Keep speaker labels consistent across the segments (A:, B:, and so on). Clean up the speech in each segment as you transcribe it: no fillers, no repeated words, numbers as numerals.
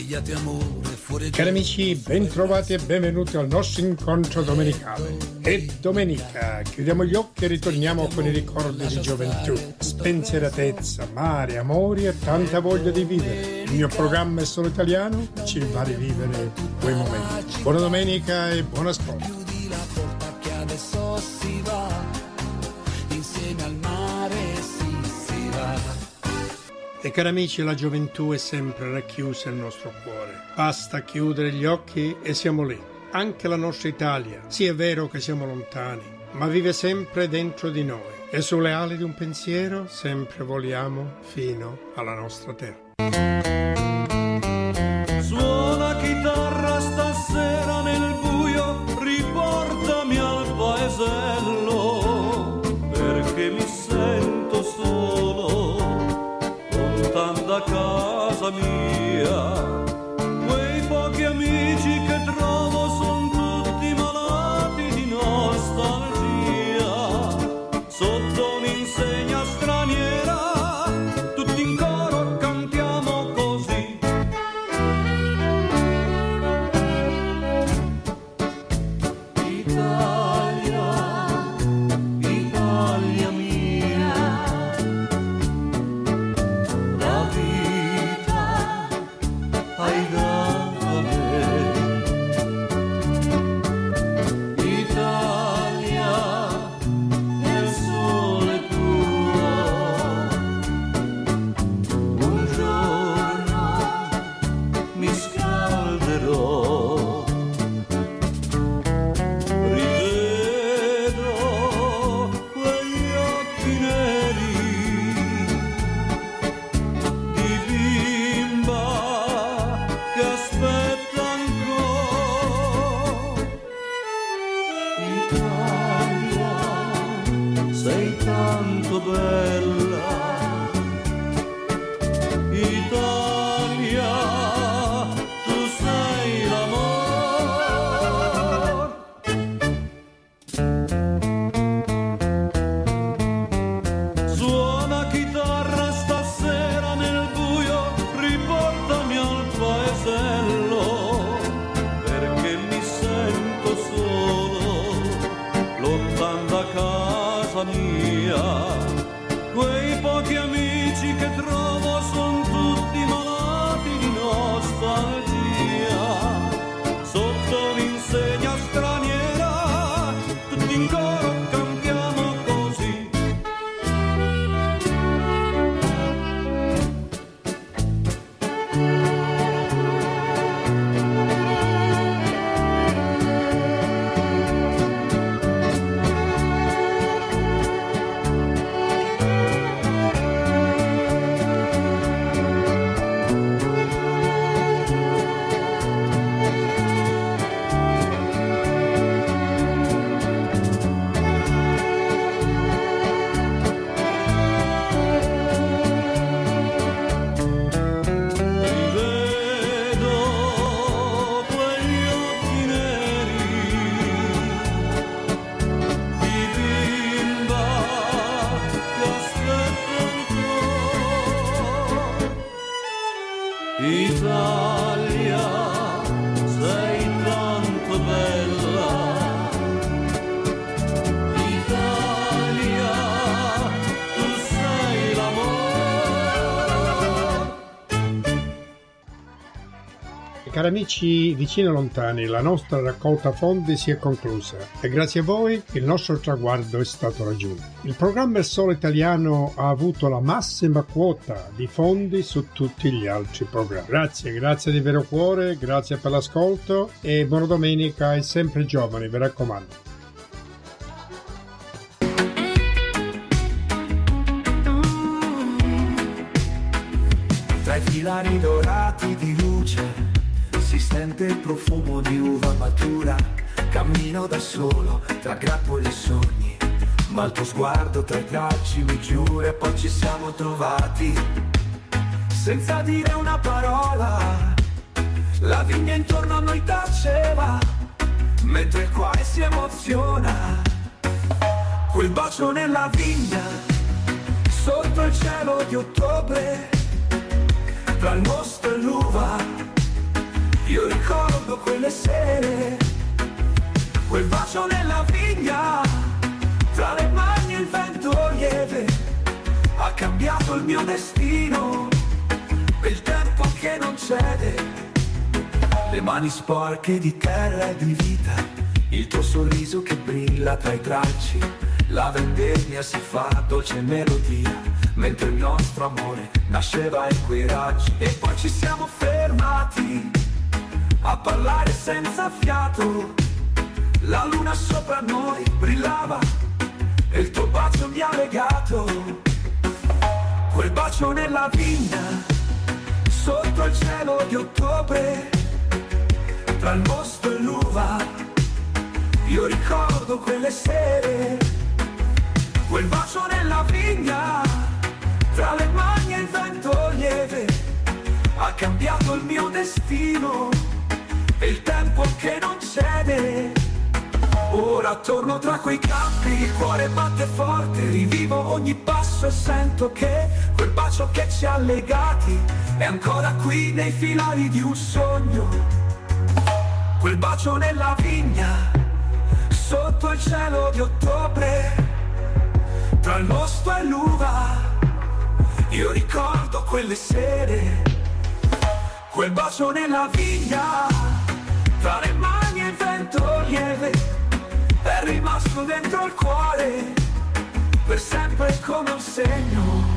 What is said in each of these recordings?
A: svegliati amore fuori.
B: Cari amici, ben trovati e benvenuti al nostro incontro domenicale. È domenica, chiudiamo gli occhi e ritorniamo con i ricordi di gioventù, spensieratezza, mare, amori e tanta voglia di vivere. Il mio programma è solo italiano, ci fa rivivere quei momenti. Buona domenica e buon ascolto.
A: Chiudi la porta che adesso si va, insieme al mare si va.
B: E cari amici, la gioventù è sempre racchiusa nel nostro cuore. Basta chiudere gli occhi e siamo lì. Anche la nostra Italia, sì è vero che siamo lontani, ma vive sempre dentro di noi. E sulle ali di un pensiero sempre voliamo fino alla nostra terra.
C: Suona chitarra stasera nel buio, riportami al paesello, perché mi sento solo, lontano da casa mia. Quei pochi amici che trovo son tutti malati di nostalgia, sotto un'insegna straniera, tutti in coro cantiamo così. Italia, Italia mia, la vita hai dato a me. Italia, nel sole tuo, un giorno mi scalderò. Rivedo quegli occhi neri di bimba che aspetta ancora. Italia, sei tanto bella. Italia, tu sei l'amor. Suona chitarra stasera nel buio, riportami al paesello, perché mi sento solo, lontano da casa mia. Quei pochi amici che trovo son tutti malati di nostalgia, sotto un'insegna straniera, tutti in coro cantiamo così. Rivedo quegli occhi neri di bimba che aspetta ancora. Italia, sei tanto bella. Italia, tu sei l'amor.
B: Cari amici vicini e lontani, la nostra raccolta fondi si è conclusa e grazie a voi il nostro traguardo è stato raggiunto. Il programma Il Sole Italiano ha avuto la massima quota di fondi su tutti gli altri programmi. Grazie di vero cuore, grazie per l'ascolto e buona domenica e sempre giovani, vi raccomando.
D: Tra i filari dorati di luce si sente il profumo di uva matura. Cammino da solo tra grappoli e sogni, ma il tuo sguardo tra i tracci mi giura. E poi ci siamo trovati senza dire una parola. La vigna intorno a noi taceva, mentre il cuore si emoziona. Quel bacio nella vigna, sotto il cielo di ottobre, tra il mosto e l'uva, quelle sere, quel bacio nella vigna, tra le mani il vento lieve, ha cambiato il mio destino, il tempo che non cede, le mani sporche di terra e di vita, il tuo sorriso che brilla tra i tralci, la vendemmia si fa dolce melodia, mentre il nostro amore nasceva in quei raggi. E poi ci siamo fermati a parlare senza fiato, la luna sopra noi brillava e il tuo bacio mi ha legato. Quel bacio nella vigna, sotto il cielo di ottobre, tra il mosto e l'uva, io ricordo quelle sere. Quel bacio nella vigna, tra le mani e il vento lieve, ha cambiato il mio destino, e il tempo che non cede. Ora torno tra quei campi, il cuore batte forte, rivivo ogni passo e sento che quel bacio che ci ha legati è ancora qui nei filari di un sogno. Quel bacio nella vigna, sotto il cielo di ottobre, tra il mosto e l'uva, io ricordo quelle sere. Quel bacio nella vigna, tra le mani e il vento lieve, è rimasto dentro il cuore, per sempre come un segno.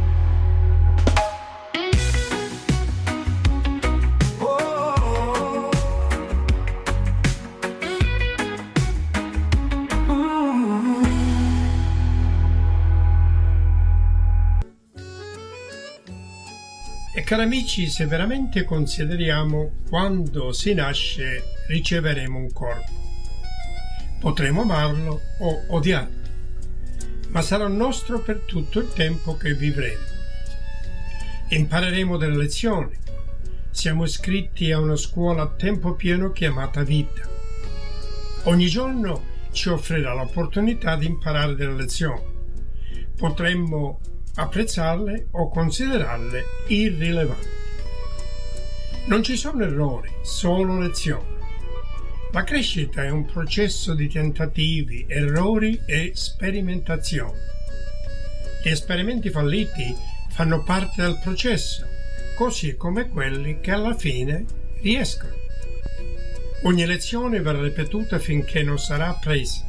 B: E cari amici, se veramente consideriamo quando si nasce riceveremo un corpo, potremo amarlo o odiarlo, ma sarà nostro per tutto il tempo che vivremo. Impareremo delle lezioni. Siamo iscritti a una scuola a tempo pieno chiamata vita. Ogni giorno ci offrirà l'opportunità di imparare delle lezioni. Potremmo apprezzarle o considerarle irrilevanti. Non ci sono errori, solo lezioni. La crescita è un processo di tentativi, errori e sperimentazioni. Gli esperimenti falliti fanno parte del processo, così come quelli che alla fine riescono. Ogni lezione verrà ripetuta finché non sarà appresa.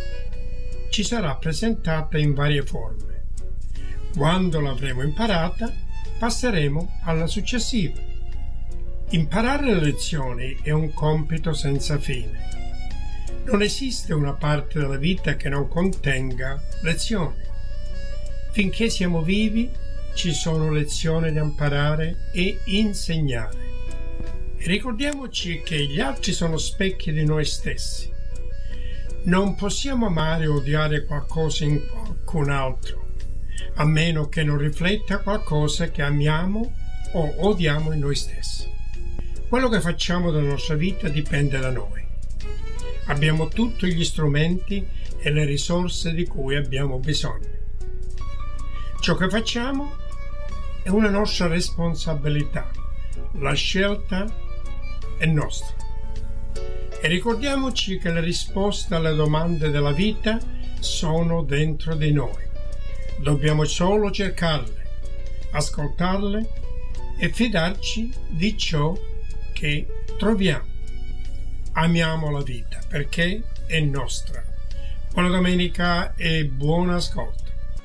B: Ci sarà presentata in varie forme. Quando l'avremo imparata, passeremo alla successiva. Imparare le lezioni è un compito senza fine. Non esiste una parte della vita che non contenga lezioni. Finché siamo vivi, ci sono lezioni da imparare e insegnare. E ricordiamoci che gli altri sono specchi di noi stessi. Non possiamo amare o odiare qualcosa in qualcun altro, a meno che non rifletta qualcosa che amiamo o odiamo in noi stessi. Quello che facciamo della nostra vita dipende da noi. Abbiamo tutti gli strumenti e le risorse di cui abbiamo bisogno. Ciò che facciamo è una nostra responsabilità. La scelta è nostra. E ricordiamoci che le risposte alle domande della vita sono dentro di noi. Dobbiamo solo cercarle, ascoltarle e fidarci di ciò che troviamo. Amiamo la vita perché è nostra. Buona domenica e buon ascolto.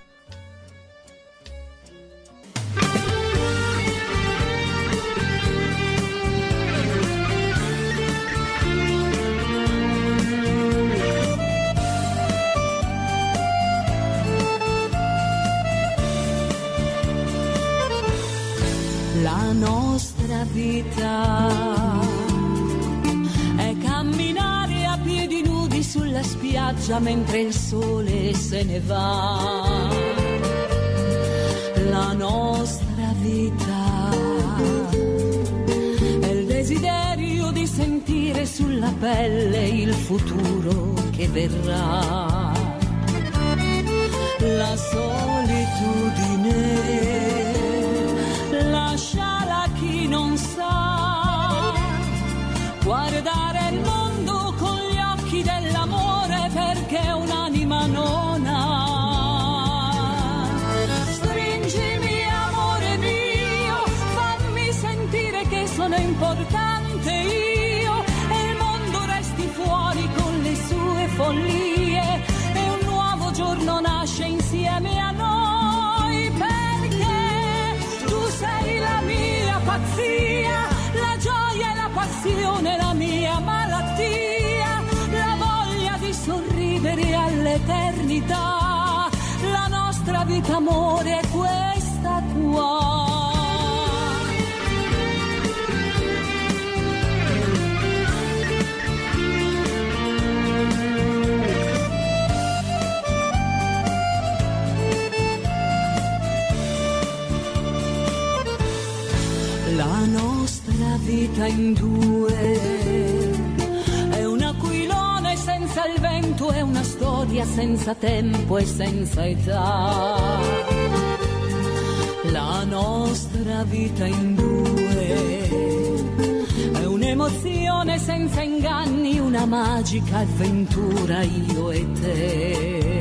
E: La nostra vita è camminare a piedi nudi sulla spiaggia mentre il sole se ne va. La nostra vita è il desiderio di sentire sulla pelle il futuro che verrà. La solitudine lasciala chi non sa guardare importante io e il mondo resti fuori con le sue follie e un nuovo giorno nasce insieme a noi, perché tu sei la mia pazzia, la gioia e la passione, la mia malattia, la voglia di sorridere all'eternità, la nostra vita amore è questa qua. La nostra vita in due è un aquilone senza il vento, è una storia senza tempo e senza età. La nostra vita in due è un'emozione senza inganni, una magica avventura io e te.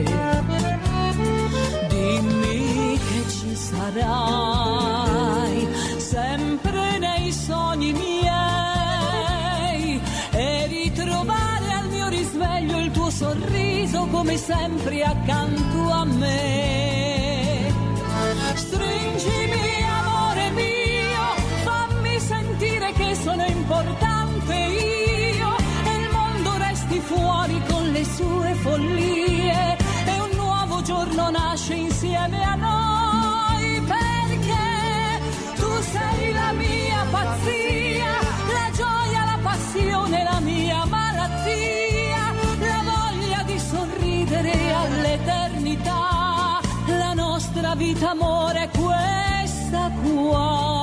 E: Dimmi che ci sarai sempre nei sogni miei e ritrovare al mio risveglio il tuo sorriso come sempre accanto a me. Stringimi amore mio, fammi sentire che sono importante io e il mondo resti fuori con le sue follie e un nuovo giorno nasce insieme a noi, perché tu sei la mia pazzia, la gioia, la passione, la mia malattia, la voglia di sorridere all'eternità, la nostra vita amore è questa qua.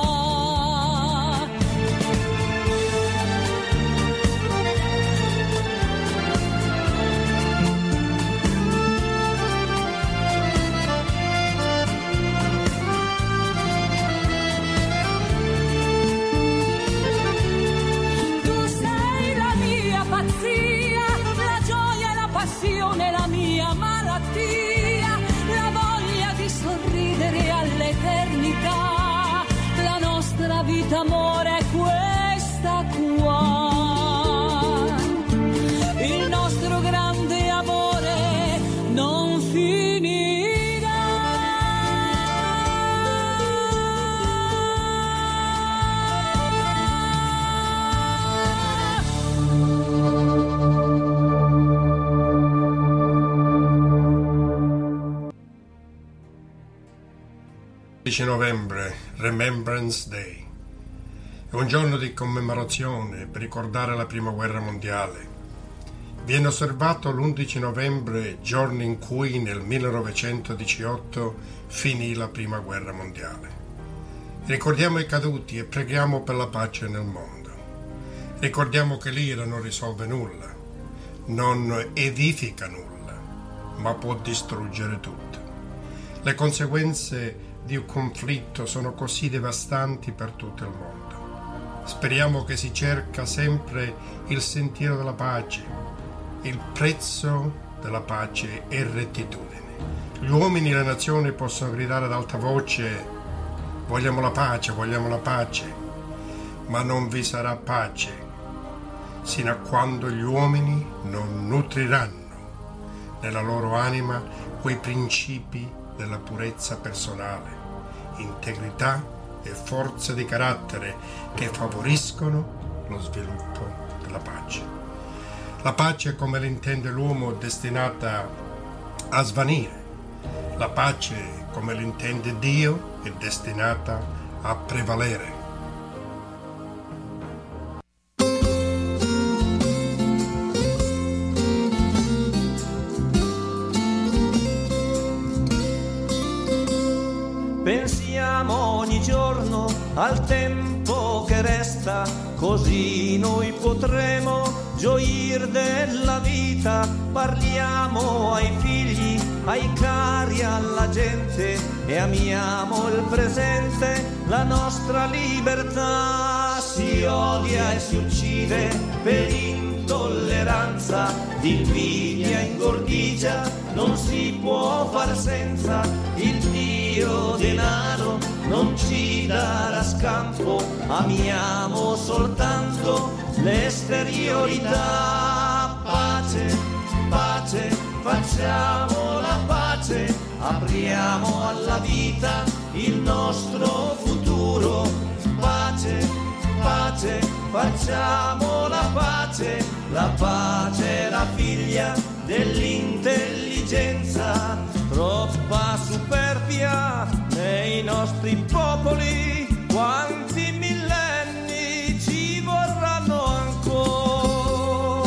E: La mia malattia, la voglia di sorridere all'eternità, la nostra vita amore è questa qua. Il nostro grande amore non finirà.
B: Novembre, Remembrance Day. È un giorno di commemorazione per ricordare la Prima Guerra Mondiale. Viene osservato l'11 novembre, giorno in cui nel 1918 finì la Prima Guerra Mondiale. Ricordiamo i caduti e preghiamo per la pace nel mondo. Ricordiamo che l'ira non risolve nulla, non edifica nulla, ma può distruggere tutto. Le conseguenze di un conflitto sono così devastanti per tutto il mondo. Speriamo che si cerca sempre il sentiero della pace. Il prezzo della pace è rettitudine. Gli uomini e le nazioni possono gridare ad alta voce: vogliamo la pace, ma non vi sarà pace sino a quando gli uomini non nutriranno nella loro anima quei principi della purezza personale, integrità e forza di carattere che favoriscono lo sviluppo della pace. La pace, come l'intende l'uomo, è destinata a svanire. La pace, come l'intende Dio, è destinata a prevalere.
C: Pensiamo ogni giorno al tempo che resta, così noi potremo gioir della vita. Parliamo ai figli, ai cari, alla gente e amiamo il presente, la nostra libertà. Si odia e si uccide per intolleranza, d'invidia ingordigia, non si può far senza il Dio Dio denaro non ci darà scampo, amiamo soltanto l'esteriorità. Pace, pace, facciamo la pace, apriamo alla vita il nostro futuro. Pace, pace, facciamo la pace è la figlia dell'intelligenza. Troppa superbia nei nostri popoli, quanti millenni ci vorranno ancora.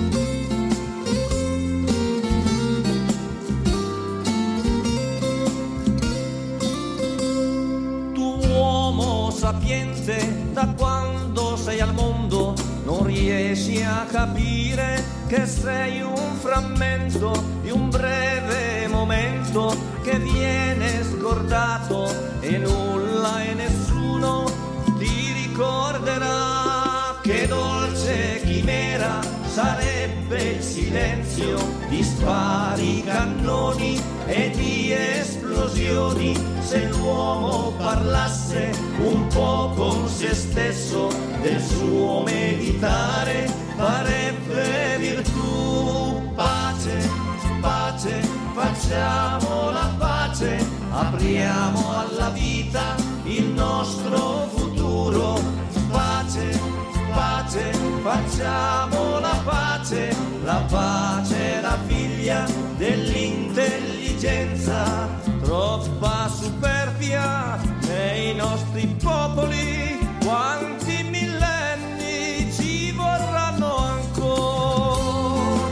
C: Tu uomo sapiente, da quando sei al mondo non riesci a capire che sei un frammento di un breve momento che viene scordato e nulla e nessuno ti ricorderà. Che dolce chimera sarebbe il silenzio di spari cannoni e di esplosioni se l'uomo parlasse un po' con se stesso, del suo meditare farebbe virtù. Pace, pace, facciamo la pace, apriamo alla vita il nostro futuro. Pace, pace, facciamo la pace è la figlia dell'intelligenza. Troppa superbia nei nostri popoli, quanti millenni ci vorranno ancora.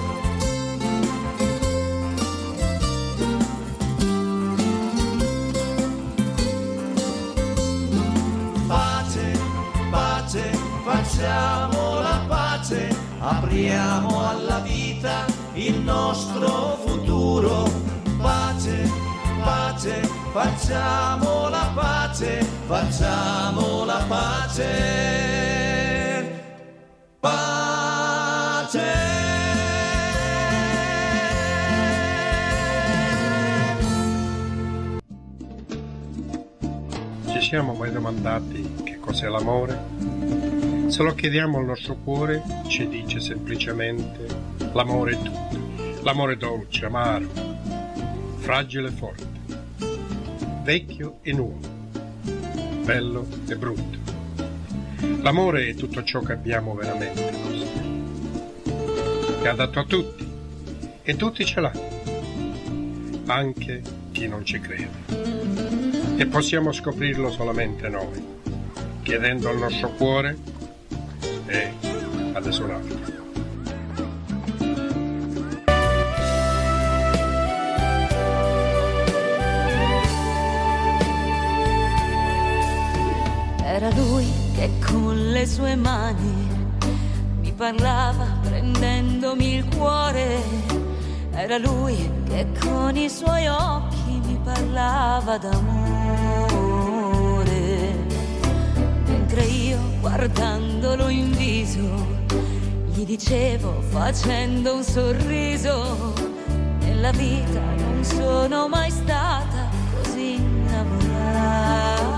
C: Pace, pace, facciamo la pace, apriamo alla vita il nostro futuro. Pace, pace, facciamo la pace, facciamo la pace. Pace.
B: Ci siamo mai domandati che cos'è l'amore? Se lo chiediamo al nostro cuore, ci dice semplicemente: l'amore è tutto. L'amore dolce, amaro, fragile e forte, vecchio e nuovo, bello e brutto. L'amore è tutto ciò che abbiamo veramente nostro. È adatto a tutti e tutti ce l'hanno, anche chi non ci crede. E possiamo scoprirlo solamente noi, chiedendo al nostro cuore e ad un altro.
E: Era lui che con le sue mani mi parlava prendendomi il cuore. Era lui che con i suoi occhi mi parlava d'amore. Mentre io, guardandolo in viso, gli dicevo facendo un sorriso: nella vita non sono mai stata così innamorata.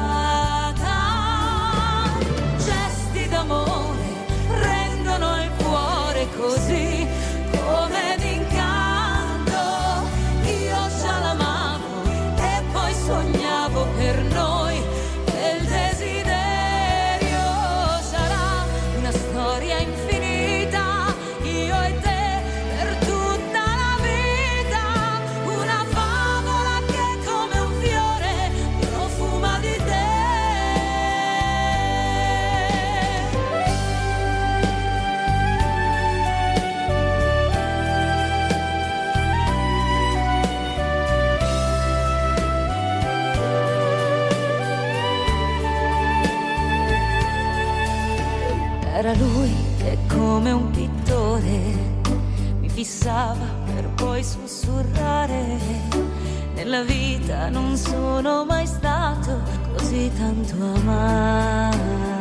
E: D'amore rendono il cuore così come d'incanto. Io già l'amavo e poi sognavo per noi che il desiderio sarà una storia infinita, io e te per tutta la vita, una favola che come un fiore profuma di te. Era lui che come un pittore mi fissava per poi sussurrare: nella vita non sono mai stato così tanto amato.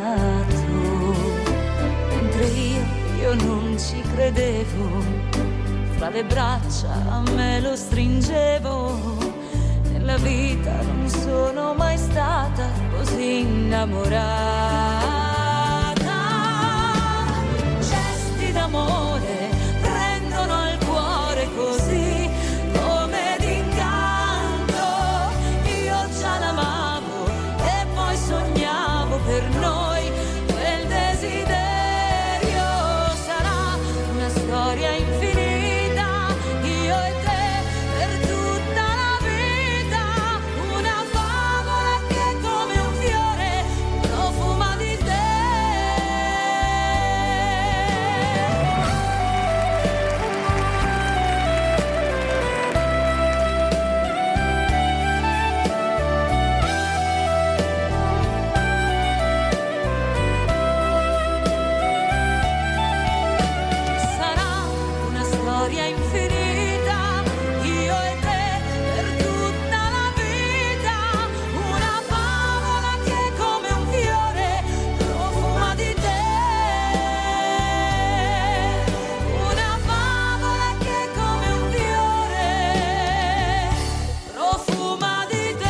E: Mentre io non ci credevo, fra le braccia me lo stringevo. nella vita non sono mai stata così innamorata. Gesti d'amore prendono al cuore così come d'incanto. Io già l'amavo e poi sognavo per noi quel desiderio. Sarà una storia infinita, io e te per tutta la vita, una favola che come un fiore profuma di te. Sarà una storia infinita, io e te per tutta la vita, una favola che come un fiore profuma di te. Una favola che come un fiore profuma di te.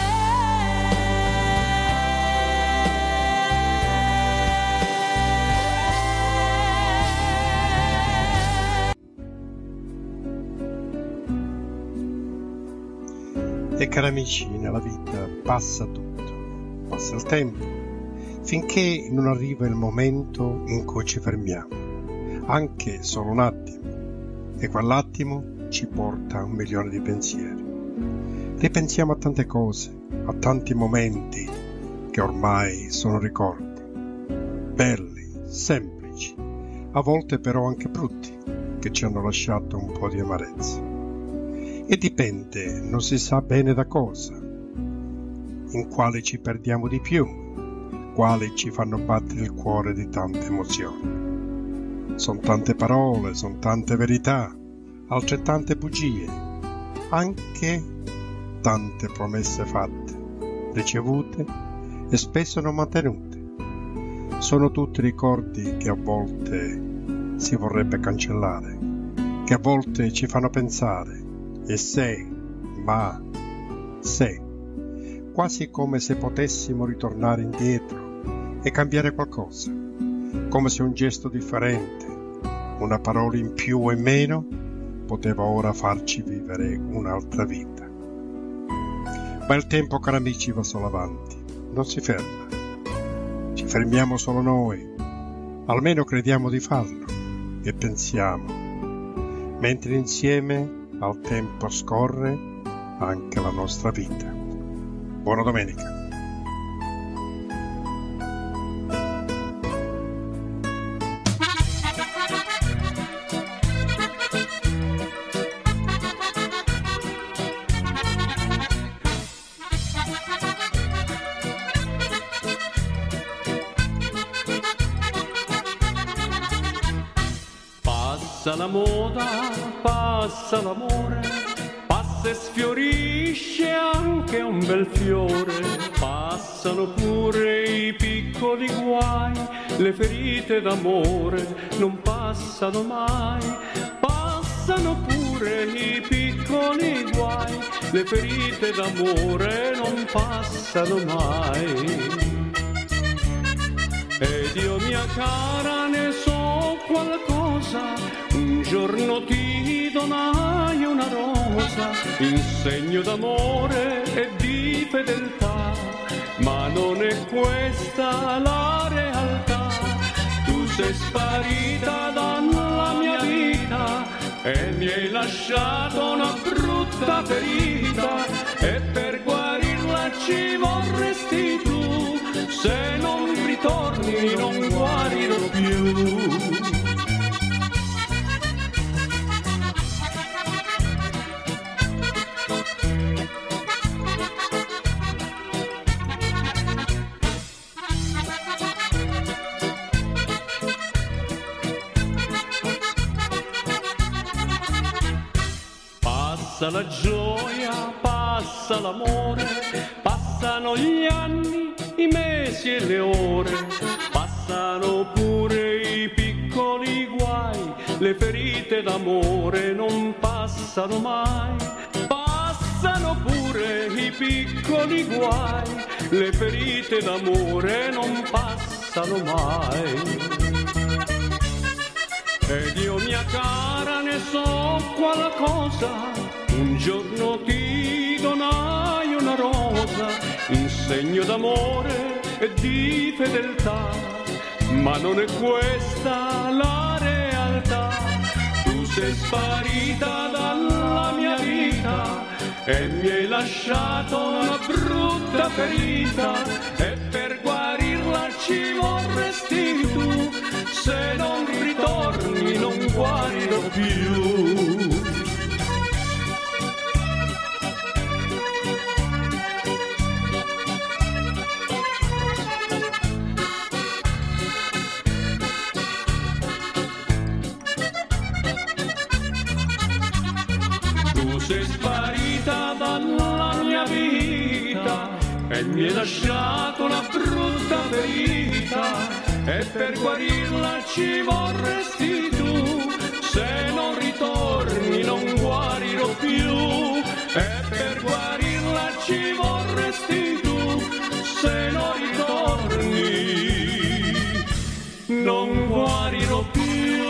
B: E cari amici, nella vita passa tutto, passa il tempo, finché non arriva il momento in cui ci fermiamo, anche solo un attimo, e quell'attimo ci porta a 1.000.000 di pensieri. Ripensiamo a tante cose, a tanti momenti che ormai sono ricordi, belli, semplici, a volte però anche brutti, che ci hanno lasciato un po' di amarezza. E dipende, non si sa bene da cosa, in quale ci perdiamo di più, quali ci fanno battere il cuore di tante emozioni. Sono tante parole, sono tante verità, altrettante bugie, anche tante promesse fatte, ricevute e spesso non mantenute. Sono tutti ricordi che a volte si vorrebbe cancellare, che a volte ci fanno pensare e se, ma, se, quasi come se potessimo ritornare indietro e cambiare qualcosa, come se un gesto differente, una parola in più o in meno, poteva ora farci vivere un'altra vita. Ma il tempo, cari amici, va solo avanti, non si ferma. Ci fermiamo solo noi, almeno crediamo di farlo, e pensiamo, mentre insieme al tempo scorre anche la nostra vita. Buona domenica.
F: Passa la moda, passa l'amore, passa e sfiorisce anche un bel fiore. Passano pure i piccoli guai, le ferite d'amore non passano mai. Passano pure i piccoli guai, le ferite d'amore non passano mai. Ed io, mia cara, ne so qualcosa, un giorno ti donai una rosa in segno d'amore e di fedeltà, ma non è questa la realtà. Tu sei sparita dalla mia vita e mi hai lasciato una brutta ferita, e per guarirla ci vorresti tu, se non ritorni non guarirò più. Passa la gioia, passa l'amore, passano gli anni, i mesi e le ore, passano pure i piccoli guai, le ferite d'amore non passano mai. Passano pure i piccoli guai, le ferite d'amore non passano mai. Ed io mia cara ne so qualcosa, un giorno ti donai una rosa in segno d'amore e di fedeltà, ma non è questa la realtà. Tu sei sparita dalla mia vita e mi hai lasciato una brutta ferita, e per guarirla ci vorresti tu, se non ritorni non guarirò più. Tu sei sparita dalla mia vita e mi hai lasciato una brutta ferita, e per guarirla ci vorresti tu, se non ritorni non guarirò più, e per guarirla ci vorresti tu, se non ritorni non guarirò più.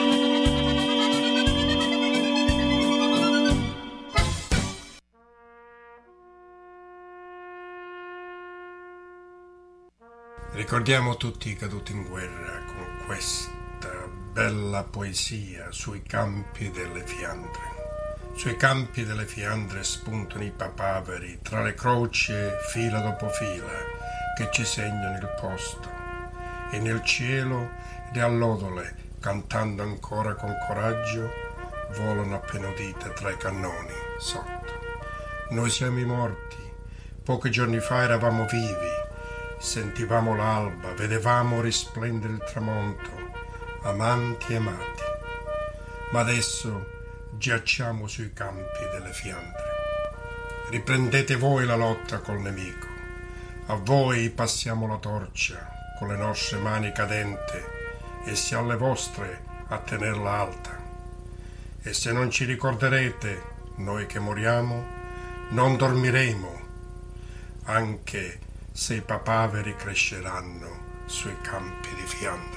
B: Ricordiamo tutti i caduti in guerra con questa bella poesia sui campi delle Fiandre. Sui campi delle Fiandre spuntano i papaveri tra le croci fila dopo fila che ci segnano il posto, e nel cielo le allodole, cantando ancora con coraggio, volano appena udite tra i cannoni sotto. Noi siamo i morti, pochi giorni fa eravamo vivi, sentivamo l'alba, vedevamo risplendere il tramonto, amanti e amati. Ma adesso giacciamo sui campi delle Fiandre. Riprendete voi la lotta col nemico. A voi passiamo la torcia con le nostre mani cadente, e sia alle vostre a tenerla alta. E se non ci ricorderete, noi che moriamo, non dormiremo, anche se i papaveri cresceranno sui campi di Fiandra.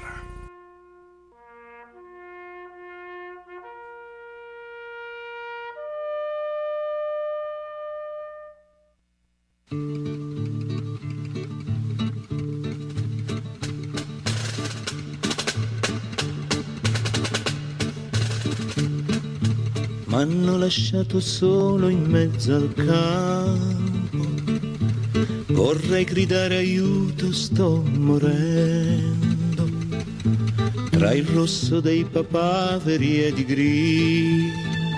G: M'hanno lasciato solo in mezzo al campo, vorrei gridare aiuto, sto morendo, tra il rosso dei papaveri ed i grilli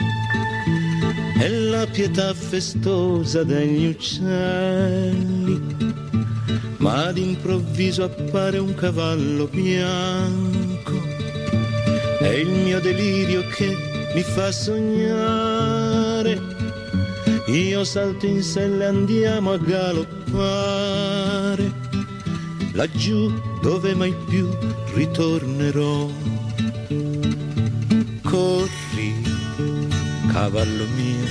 G: e la pietà festosa degli uccelli, ma d'improvviso appare un cavallo bianco, è il mio delirio che mi fa sognare. Io salto in sella e andiamo a galoppare laggiù dove mai più ritornerò. Corri, cavallo mio,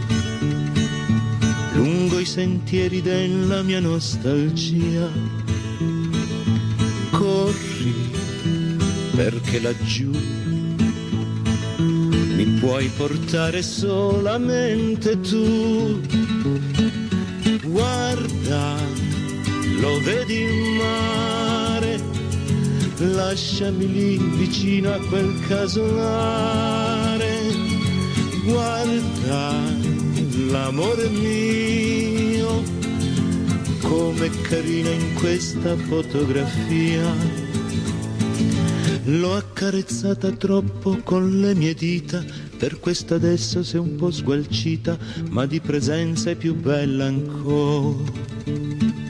G: lungo i sentieri della mia nostalgia. Corri, perché laggiù mi puoi portare solamente tu. Guarda, lo vedi il mare, lasciami lì vicino a quel casolare. Guarda, l'amore mio, com'è carina in questa fotografia. L'ho accarezzata troppo con le mie dita, per questo adesso sei un po' sgualcita, ma di presenza è più bella ancora.